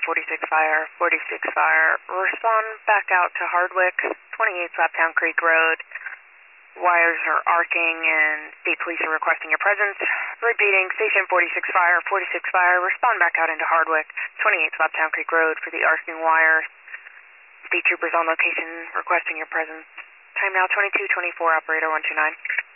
46 Fire, 46 Fire. Respond back out to Hardwick, 28 Slaptown Creek Road. Wires are arcing and state police are requesting your presence. Repeating, Station 46 Fire, 46 Fire. Respond back out into Hardwick, 28 Slaptown Creek Road for the arcing wires. State troopers on location requesting your presence. Time now 22:24, operator 129.